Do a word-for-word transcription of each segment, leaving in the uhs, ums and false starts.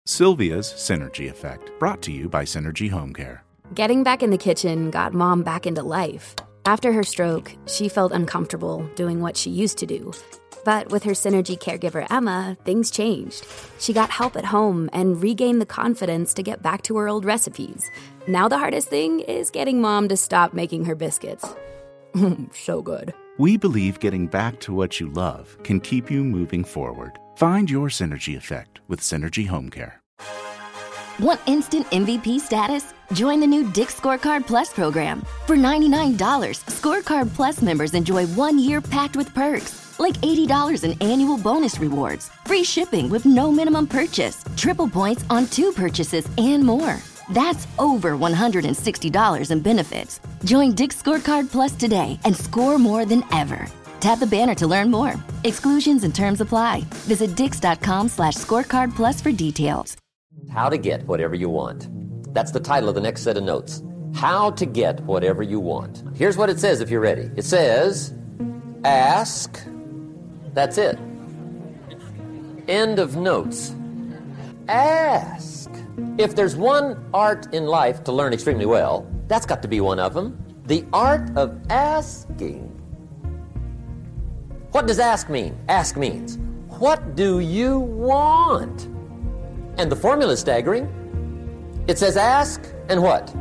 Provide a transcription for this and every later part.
Sylvia's Synergy Effect, brought to you by Synergy Home Care. Getting back in the kitchen got Mom back into life. After her stroke, she felt uncomfortable doing what she used to do. But with her Synergy caregiver, Emma, things changed. She got help at home and regained the confidence to get back to her old recipes. Now the hardest thing is getting Mom to stop making her biscuits. So good. We believe getting back to what you love can keep you moving forward. Find your Synergy Effect with Synergy Home Care. Want instant M V P status? Join the new Dick's Scorecard Plus program. For ninety-nine dollars, Scorecard Plus members enjoy one year packed with perks, like eighty dollars in annual bonus rewards, free shipping with no minimum purchase, triple points on two purchases, and more. That's over one hundred sixty dollars in benefits. Join Dick's Scorecard Plus today and score more than ever. Tap the banner to learn more. Exclusions and terms apply. Visit dix.com slash scorecard plus for details. How to get whatever you want. That's the title of the next set of notes. How to get whatever you want. Here's what it says if you're ready. It says, ask. That's it. End of notes. Ask. If there's one art in life to learn extremely well, that's got to be one of them. The art of asking. What does ask mean? Ask means, what do you want? And the formula is staggering. It says ask and what?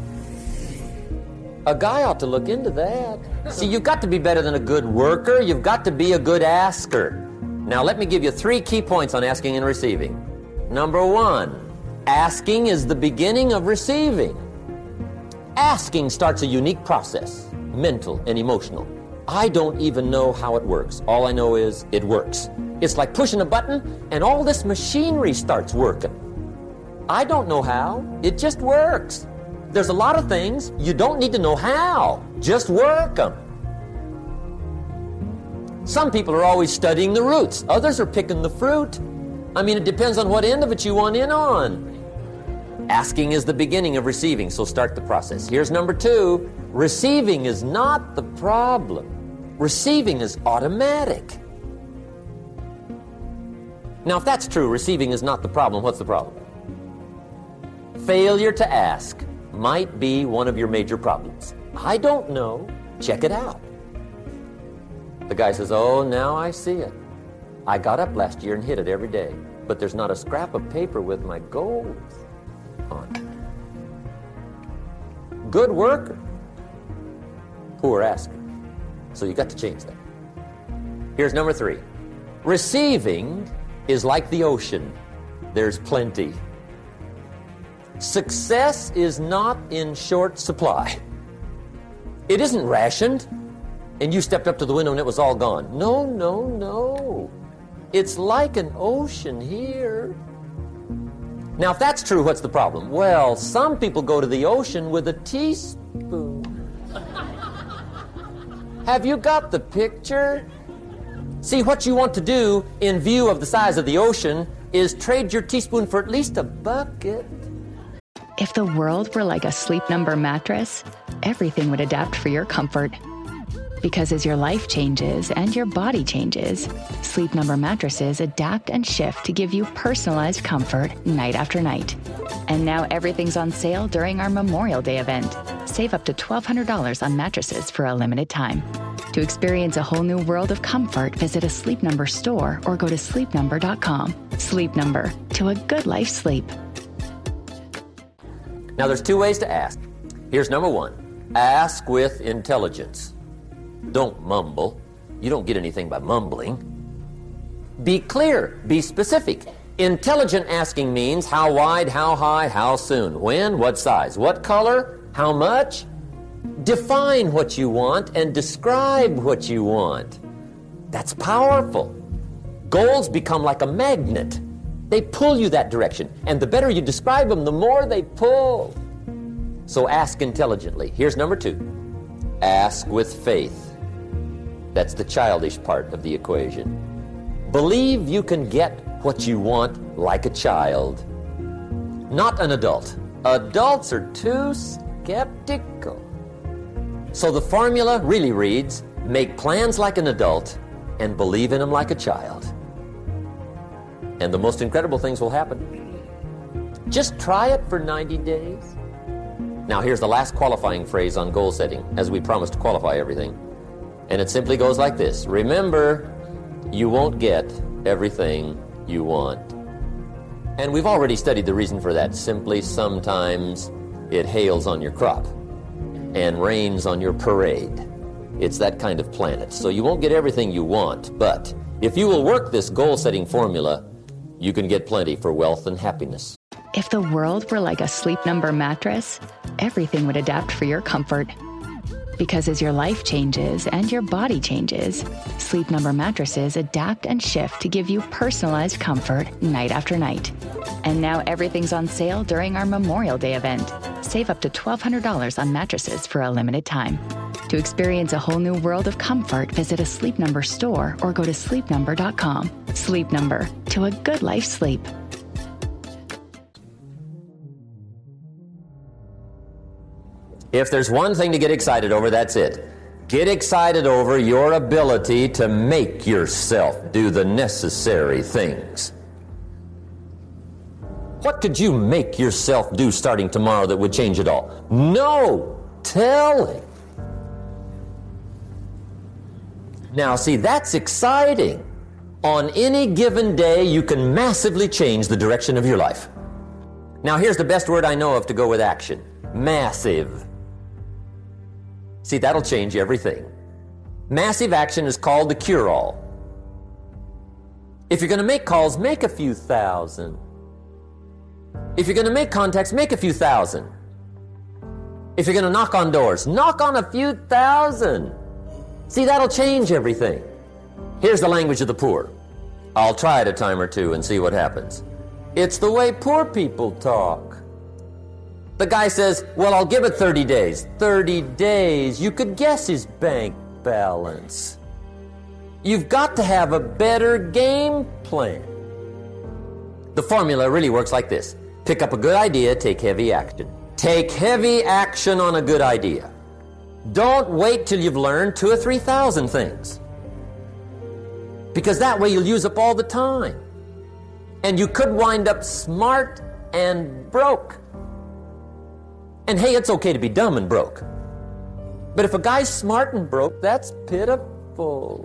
A guy ought to look into that. See, you've got to be better than a good worker. You've got to be a good asker. Now, let me give you three key points on asking and receiving. Number one, asking is the beginning of receiving. Asking starts a unique process, mental and emotional. I don't even know how it works. All I know is it works. It's like pushing a button and all this machinery starts working. I don't know how. It just works. There's a lot of things you don't need to know how. Just work them. Some people are always studying the roots. Others are picking the fruit. I mean, it depends on what end of it you want in on. Asking is the beginning of receiving, so start the process. Here's number two. Receiving is not the problem. Receiving is automatic. Now, if that's true, receiving is not the problem, what's the problem? Failure to ask might be one of your major problems. I don't know. Check it out. The guy says, oh, now I see it. I got up last year and hit it every day, but there's not a scrap of paper with my goals on it. Good worker. Poor asker. So you got to change that. Here's number three. Receiving is like the ocean. There's plenty. Success is not in short supply. It isn't rationed, and you stepped up to the window and it was all gone. No, no, no. It's like an ocean here. Now, if that's true, what's the problem? Well, some people go to the ocean with a teaspoon. Have you got the picture? See, what you want to do in view of the size of the ocean is trade your teaspoon for at least a bucket. If the world were like a Sleep Number mattress, everything would adapt for your comfort. Because as your life changes and your body changes, Sleep Number mattresses adapt and shift to give you personalized comfort night after night. And now everything's on sale during our Memorial Day event. Save up to twelve hundred dollars on mattresses for a limited time. To experience a whole new world of comfort, visit a Sleep Number store or go to sleep number dot com. Sleep Number, to a good life sleep. Now, there's two ways to ask. Here's number one. Ask with intelligence. Don't mumble. You don't get anything by mumbling. Be clear. Be specific. Intelligent asking means how wide, how high, how soon, when, what size, what color, how much. Define what you want and describe what you want. That's powerful. Goals become like a magnet. They pull you that direction. And the better you describe them, the more they pull. So ask intelligently. Here's number two. Ask with faith. That's the childish part of the equation. Believe you can get what you want like a child. Not an adult. Adults are too skeptical. So the formula really reads, make plans like an adult and believe in them like a child. And the most incredible things will happen. Just try it for ninety days. Now here's the last qualifying phrase on goal setting, as we promised to qualify everything. And it simply goes like this. Remember, you won't get everything you want. And we've already studied the reason for that. Simply, sometimes it hails on your crop and rains on your parade. It's that kind of planet. So you won't get everything you want, but if you will work this goal-setting formula, you can get plenty for wealth and happiness. If the world were like a Sleep Number mattress, everything would adapt for your comfort. Because as your life changes and your body changes, Sleep Number mattresses adapt and shift to give you personalized comfort night after night. And now everything's on sale during our Memorial Day event. Save up to twelve hundred dollars on mattresses for a limited time. To experience a whole new world of comfort, visit a Sleep Number store or go to sleep number dot com. Sleep Number, to a good life sleep. If there's one thing to get excited over, that's it. Get excited over your ability to make yourself do the necessary things. What could you make yourself do starting tomorrow that would change it all? No telling. Now, see, that's exciting. On any given day, you can massively change the direction of your life. Now, here's the best word I know of to go with action. Massive. See, that'll change everything. Massive action is called the cure-all. If you're going to make calls, make a few thousand. If you're going to make contacts, make a few thousand. If you're going to knock on doors, knock on a few thousand. See, that'll change everything. Here's the language of the poor. I'll try it a time or two and see what happens. It's the way poor people talk. The guy says, well, I'll give it thirty days. thirty days. You could guess his bank balance. You've got to have a better game plan. The formula really works like this. Pick up a good idea, take heavy action. Take heavy action on a good idea. Don't wait till you've learned two or three thousand things. Because that way you'll use up all the time. And you could wind up smart and broke. And hey, it's okay to be dumb and broke. But if a guy's smart and broke, that's pitiful.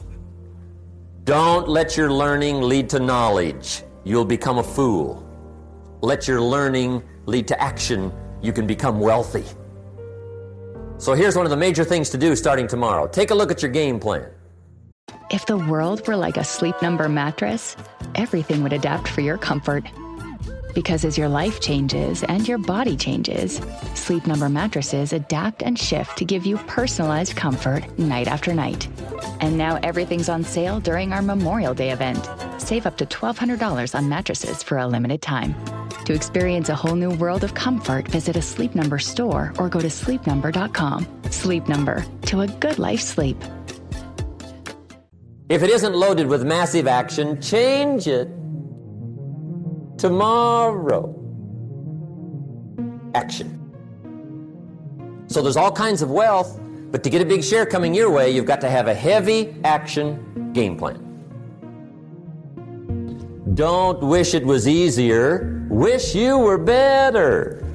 Don't let your learning lead to knowledge. You'll become a fool. Let your learning lead to action. You can become wealthy. So here's one of the major things to do starting tomorrow. Take a look at your game plan. If the world were like a Sleep Number mattress, everything would adapt for your comfort. Because as your life changes and your body changes, Sleep Number mattresses adapt and shift to give you personalized comfort night after night. And now everything's on sale during our Memorial Day event. Save up to twelve hundred dollars on mattresses for a limited time. To experience a whole new world of comfort, visit a Sleep Number store or go to sleep number dot com. Sleep Number, to a good life sleep. If it isn't loaded with massive action, change it. Tomorrow. Action. So there's all kinds of wealth, but to get a big share coming your way, you've got to have a heavy action game plan. Don't wish it was easier. Wish you were better.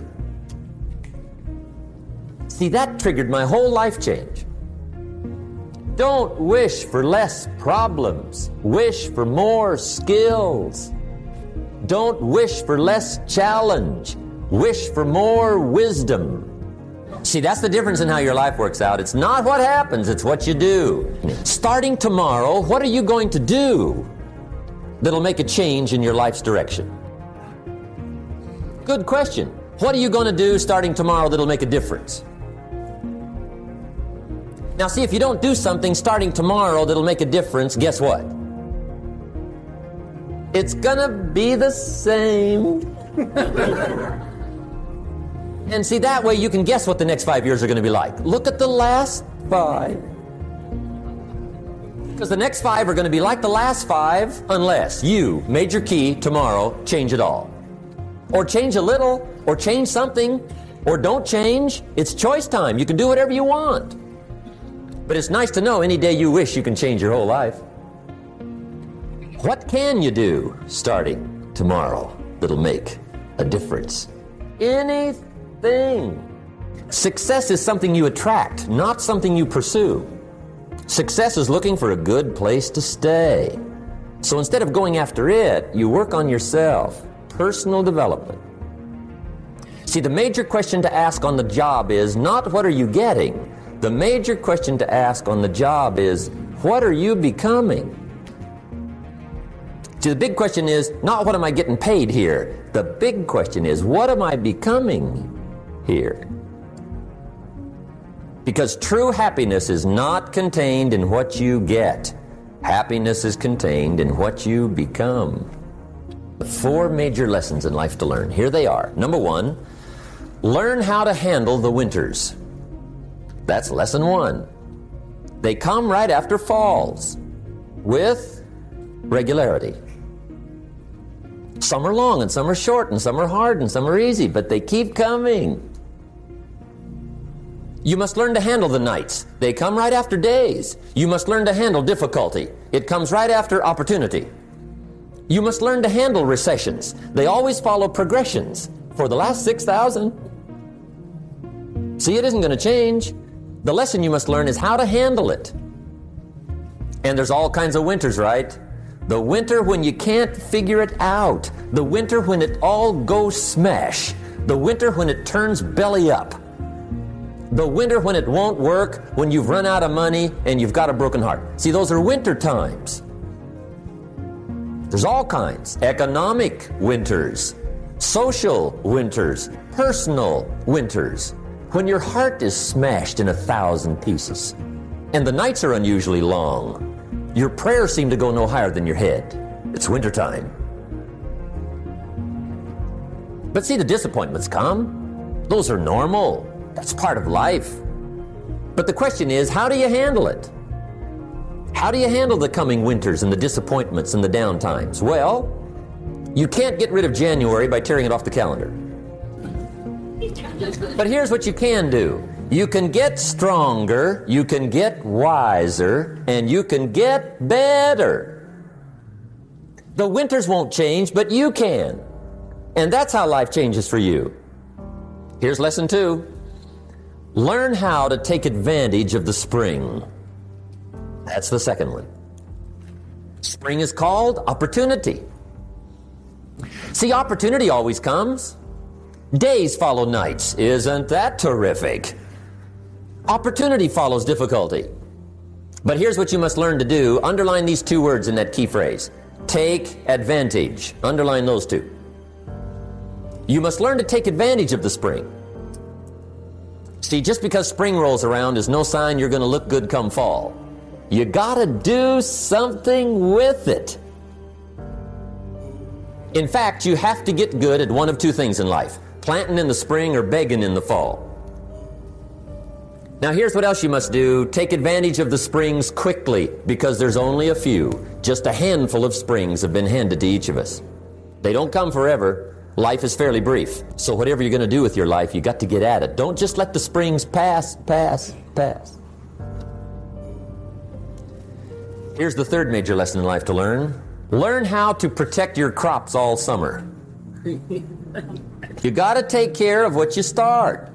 See, that triggered my whole life change. Don't wish for less problems. Wish for more skills. Don't wish for less challenge. Wish for more wisdom. See, that's the difference in how your life works out. It's not what happens, it's what you do. Starting tomorrow, what are you going to do that'll make a change in your life's direction? Good question. What are you going to do starting tomorrow that'll make a difference? Now, see, if you don't do something starting tomorrow that'll make a difference, guess what? It's gonna be the same. And see, that way you can guess what the next five years are gonna be like. Look at the last five. Because the next five are gonna be like the last five unless you, major key, tomorrow, change it all. Or change a little, or change something, or don't change. It's choice time. You can do whatever you want. But it's nice to know any day you wish you can change your whole life. What can you do starting tomorrow that'll make a difference. Anything. Success is something you attract, not something you pursue. Success is looking for a good place to stay. So instead of going after it, you work on yourself. Personal development. See, the major question to ask on the job is not what are you getting? The major question to ask on the job is what are you becoming? See, the big question is not what am I getting paid here? The big question is what am I becoming here? Because true happiness is not contained in what you get. Happiness is contained in what you become. The four major lessons in life to learn. Here they are. Number one, learn how to handle the winters. That's lesson one. They come right after falls with regularity. Some are long and some are short and some are hard and some are easy, but they keep coming. You must learn to handle the nights. They come right after days. You must learn to handle difficulty. It comes right after opportunity. You must learn to handle recessions. They always follow progressions. For the last six thousand. See, it isn't going to change. The lesson you must learn is how to handle it. And there's all kinds of winters, right? The winter when you can't figure it out. The winter when it all goes smash. The winter when it turns belly up. The winter when it won't work, when you've run out of money and you've got a broken heart. See, those are winter times. There's all kinds. Economic winters, social winters, personal winters. When your heart is smashed in a thousand pieces and the nights are unusually long, your prayers seem to go no higher than your head. It's wintertime. But see, the disappointments come. Those are normal. That's part of life. But the question is, how do you handle it? How do you handle the coming winters and the disappointments and the downtimes? Well, you can't get rid of January by tearing it off the calendar. But here's what you can do. You can get stronger, you can get wiser, and you can get better. The winters won't change, but you can. And that's how life changes for you. Here's lesson two. Learn how to take advantage of the spring. That's the second one. Spring is called opportunity. See, opportunity always comes. Days follow nights. Isn't that terrific? Opportunity follows difficulty. But here's what you must learn to do. Underline these two words in that key phrase. Take advantage. Underline those two. You must learn to take advantage of the spring. See, just because spring rolls around is no sign you're going to look good come fall. You got to do something with it. In fact, you have to get good at one of two things in life. Planting in the spring or begging in the fall. Now here's what else you must do. Take advantage of the springs quickly, because there's only a few. Just a handful of springs have been handed to each of us. They don't come forever. Life is fairly brief. So whatever you're going to do with your life, you got to get at it. Don't just let the springs pass, pass, pass. Here's the third major lesson in life to learn. Learn how to protect your crops all summer. You got to take care of what you start.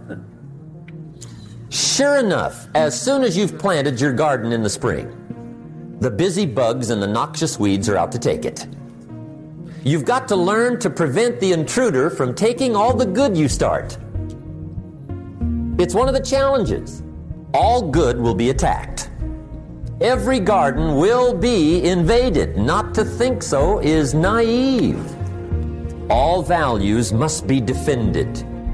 Sure enough, as soon as you've planted your garden in the spring, the busy bugs and the noxious weeds are out to take it. You've got to learn to prevent the intruder from taking all the good you start. It's one of the challenges. All good will be attacked. Every garden will be invaded. Not to think so is naive. All values must be defended.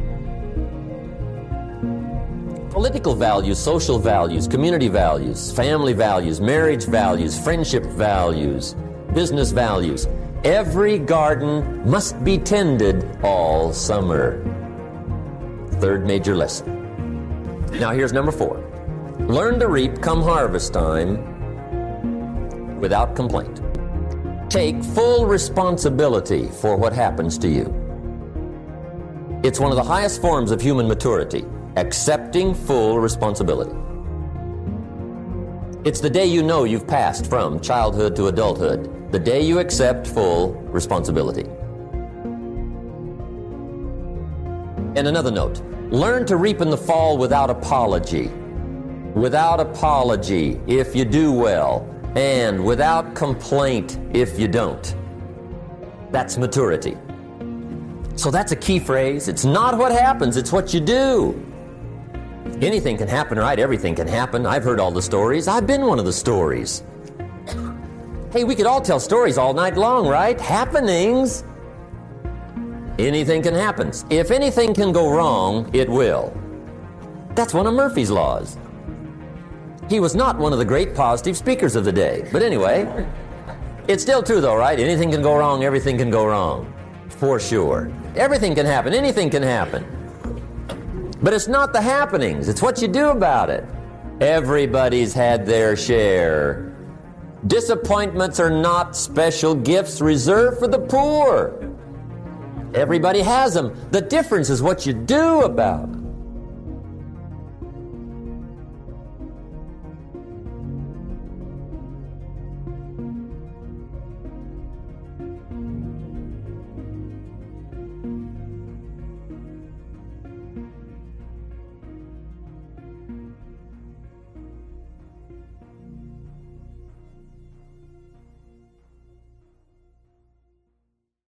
Political values, social values, community values, family values, marriage values, friendship values, business values. Every garden must be tended all summer. Third major lesson. Now here's number four. Learn to reap come harvest time without complaint. Take full responsibility for what happens to you. It's one of the highest forms of human maturity, accepting full responsibility. It's the day you know you've passed from childhood to adulthood, the day you accept full responsibility. And another note, learn to reap in the fall without apology. Without apology if you do well, and without complaint if you don't. That's maturity. So that's a key phrase. It's not what happens, it's what you do. Anything can happen, right? Everything can happen. I've heard all the stories. I've been one of the stories. Hey, we could all tell stories all night long, right? Happenings. Anything can happen. If anything can go wrong, it will. That's one of Murphy's laws. He was not one of the great positive speakers of the day. But anyway, it's still true though, right? Anything can go wrong, everything can go wrong. For sure. Everything can happen, anything can happen. But it's not the happenings, it's what you do about it. Everybody's had their share. Disappointments are not special gifts reserved for the poor. Everybody has them. The difference is what you do about it.